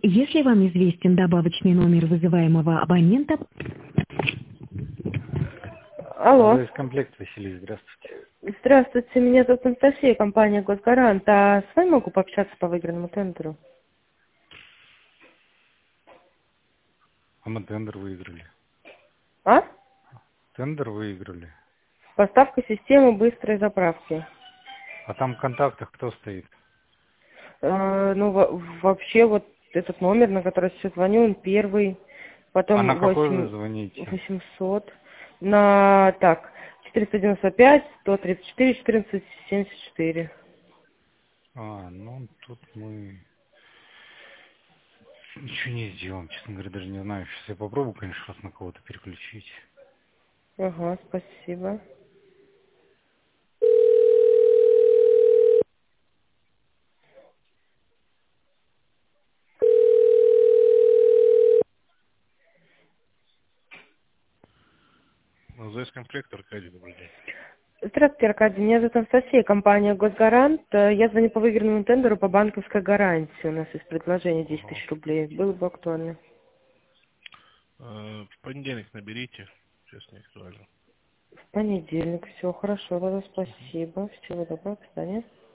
Если вам известен добавочный номер вызываемого абонента... Алло. Из комплект, Василий, здравствуйте. Здравствуйте, меня зовут Анастасия, компания Госгарант. А с вами могу пообщаться по выигранному тендеру? А мы тендер выиграли. А? Тендер выиграли. Поставка системы быстрой заправки. А там в контактах кто стоит? Ну, вообще, вот этот номер, на который сейчас звоню, он первый. А на Потом какой вы звоните? 800. На, так, 495, 134, 14, 74. Ну тут мы ничего не сделаем, честно говоря, даже не знаю. Сейчас я попробую, конечно, вас на кого-то переключить. Ага, спасибо. ЗС комплект, Аркадий, добрый день. Здравствуйте, Аркадий. Меня зовут Анастасия, компания Госгарант. Я звоню по выигранному тендеру по банковской гарантии. У нас есть предложение 10 тысяч рублей. Было бы актуально. В понедельник наберите, сейчас не актуально. В понедельник. Все хорошо, тогда спасибо. Всего доброго, до свидания.